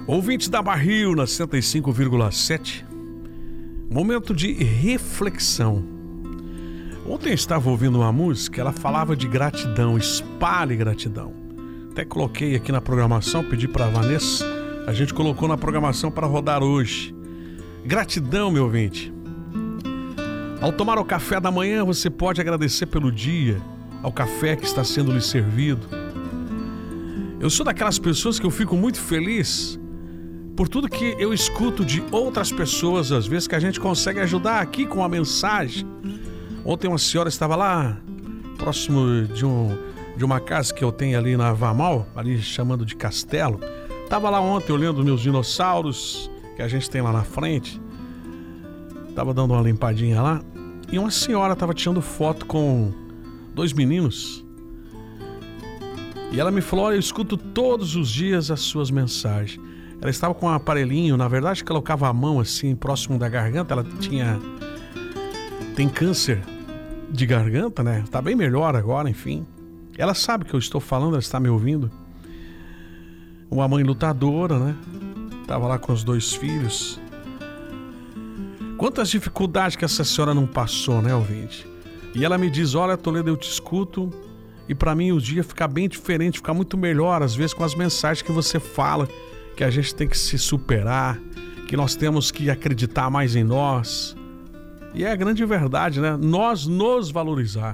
Ouvinte da Barril na 105,7. Momento de reflexão. Ontem eu estava ouvindo uma música, ela falava de gratidão, espalhe gratidão. Até coloquei aqui na programação, pedi para a Vanessa, a gente colocou na programação para rodar hoje. Gratidão, meu ouvinte. Ao tomar o café da manhã, você pode agradecer pelo dia, ao café que está sendo lhe servido. Eu sou daquelas pessoas que eu fico muito feliz por tudo que eu escuto de outras pessoas, às vezes que a gente consegue ajudar aqui com a mensagem. Ontem uma senhora estava lá, próximo de uma casa que eu tenho ali na Vamal, ali chamando de Castelo. Estava lá ontem olhando meus dinossauros que a gente tem lá na frente. Estava dando uma limpadinha lá. E uma senhora estava tirando foto com 2 meninos. E ela me falou, olha, eu escuto todos os dias as suas mensagens. Ela estava com um aparelhinho, na verdade colocava a mão assim, próximo da garganta. Ela tem câncer de garganta, né? Tá bem melhor agora, enfim. Ela sabe que eu estou falando, ela está me ouvindo. Uma mãe lutadora, né? Tava lá com os 2 filhos. Quantas dificuldades que essa senhora não passou, né, ouvinte? E ela me diz, olha, Toledo, eu te escuto e para mim o dia fica bem diferente, fica muito melhor, às vezes com as mensagens que você fala, que a gente tem que se superar, que nós temos que acreditar mais em nós. E é a grande verdade, né? Nós nos valorizar.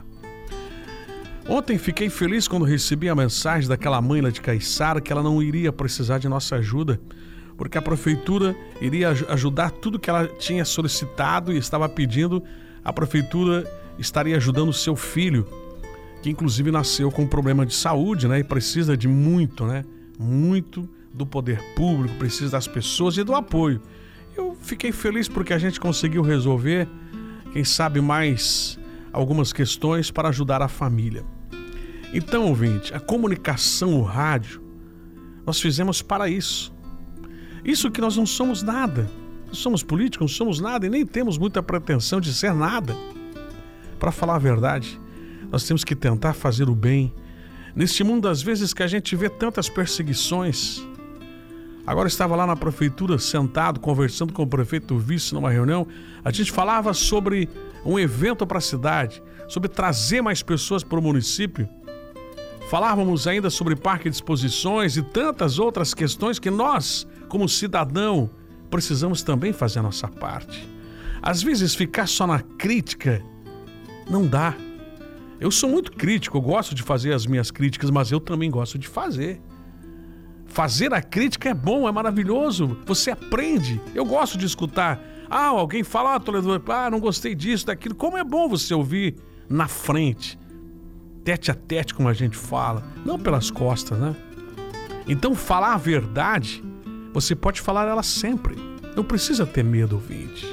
Ontem fiquei feliz quando recebi a mensagem daquela mãe lá de Caiçara que ela não iria precisar de nossa ajuda, porque a prefeitura iria ajudar tudo que ela tinha solicitado e estava pedindo. A prefeitura estaria ajudando o seu filho, que inclusive nasceu com um problema de saúde, né? E precisa de muito, né? Muito do poder público, precisa das pessoas e do apoio. Eu fiquei feliz porque a gente conseguiu resolver, quem sabe mais algumas questões para ajudar a família. Então, ouvinte, a comunicação, o rádio, nós fizemos para isso. Isso que nós não somos nada. Não somos políticos, não somos nada e nem temos muita pretensão de ser nada. Para falar a verdade, nós temos que tentar fazer o bem. Neste mundo, às vezes, que a gente vê tantas perseguições. Agora estava lá na prefeitura, sentado, conversando com o prefeito vice numa reunião. A gente falava sobre um evento para a cidade, sobre trazer mais pessoas para o município. Falávamos ainda sobre parque de exposições e tantas outras questões que nós, como cidadão, precisamos também fazer a nossa parte. Às vezes ficar só na crítica não dá. Eu sou muito crítico, eu gosto de fazer as minhas críticas, mas eu também gosto de fazer. Fazer a crítica é bom, é maravilhoso, você aprende. Eu gosto de escutar. Alguém fala, Toledo, não gostei disso, daquilo. Como é bom você ouvir na frente, tete a tete, como a gente fala, não pelas costas, né? Então, falar a verdade, você pode falar ela sempre. Não precisa ter medo, ouvinte.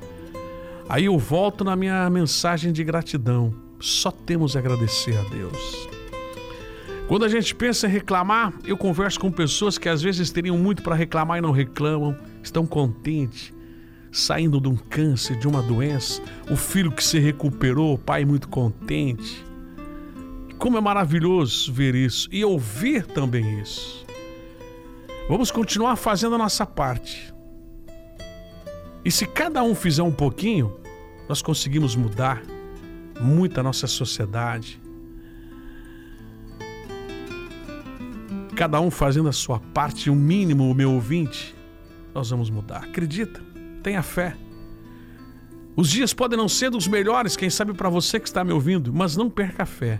Aí eu volto na minha mensagem de gratidão. Só temos a agradecer a Deus. Quando a gente pensa em reclamar, eu converso com pessoas que às vezes teriam muito para reclamar e não reclamam, estão contentes, saindo de um câncer, de uma doença, o filho que se recuperou, o pai muito contente. Como é maravilhoso ver isso e ouvir também isso. Vamos continuar fazendo a nossa parte. E se cada um fizer um pouquinho, nós conseguimos mudar muito a nossa sociedade. Cada um fazendo a sua parte, o mínimo, o meu ouvinte, nós vamos mudar. Acredita, tenha fé. Os dias podem não ser dos melhores, quem sabe para você que está me ouvindo, mas não perca a fé.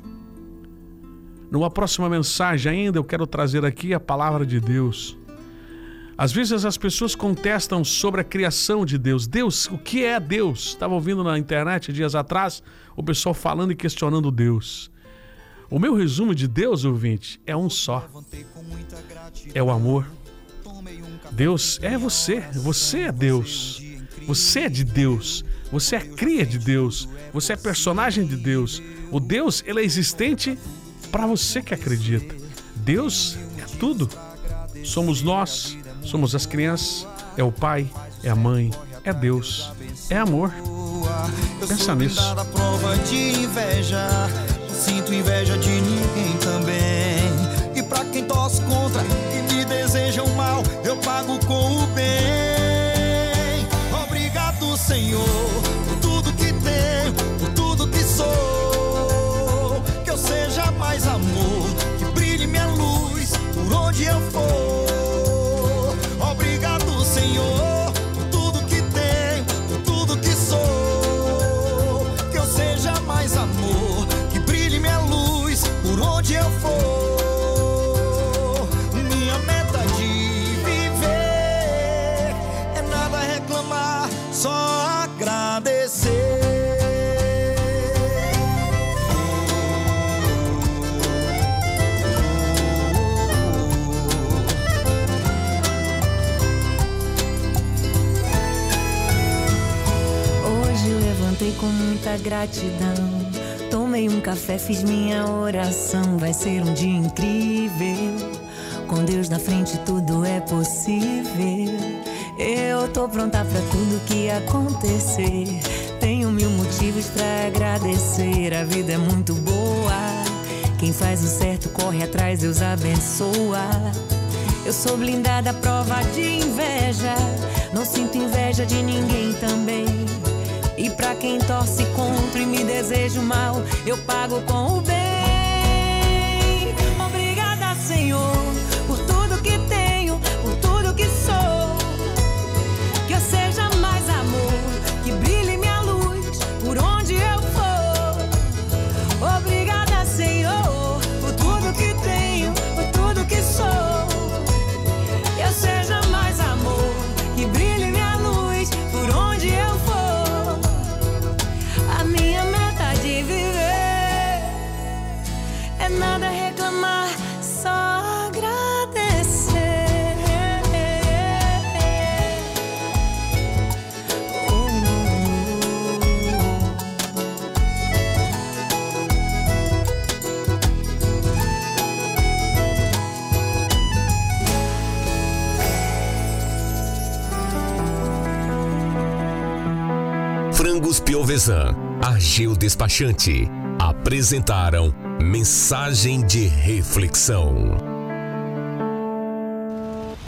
Numa próxima mensagem ainda eu quero trazer aqui a palavra de Deus. Às vezes as pessoas contestam sobre a criação de Deus. Deus, o que é Deus? Estava ouvindo na internet dias atrás o pessoal falando e questionando Deus. O meu resumo de Deus, ouvinte, é um só. É o amor. Deus é você. Você é Deus. Você é de Deus. Você é cria de Deus. Você é personagem de Deus. O Deus, ele é existente para você que acredita. Deus é tudo. Somos nós, somos as crianças, é o pai, é a mãe, é Deus, é amor. Pensa nisso. Sinto inveja de ninguém também. E pra quem torce contra e me desejam mal, pago com o bem. Obrigado, Senhor, por tudo que tenho, por tudo que sou. Que eu seja mais amor, que brilhe minha luz por onde eu for. Obrigado, Senhor, por tudo que tenho, por tudo que sou. Que eu seja mais amor, que brilhe minha luz por onde eu for. Minha meta de viver é nada reclamar, só agradecer. Hoje levantei com muita gratidão. Tomei um café, fiz minha oração. Vai ser um dia incrível. Com Deus na frente tudo é possível. Eu tô pronta pra tudo que acontecer. Tenho 1000 motivos pra agradecer. A vida é muito boa. Quem faz o certo corre atrás, Deus abençoa. Eu sou blindada à prova de inveja. Não sinto inveja de ninguém também. E pra quem torce contra e me deseja o mal, eu pago com o bem. Obrigada, Senhor, por tudo que tenho, por tudo que sou. Que eu seja mais amor, que brilhe minha luz por onde eu for. Obrigada, Senhor, por tudo que tenho, por tudo que sou. Que eu seja mais amor, que brilhe minha luz por onde eu for. A minha meta de viver é nada reclamar, só agradecer. Frangos Piovesan, Ageu Despachante apresentaram Mensagem de Reflexão.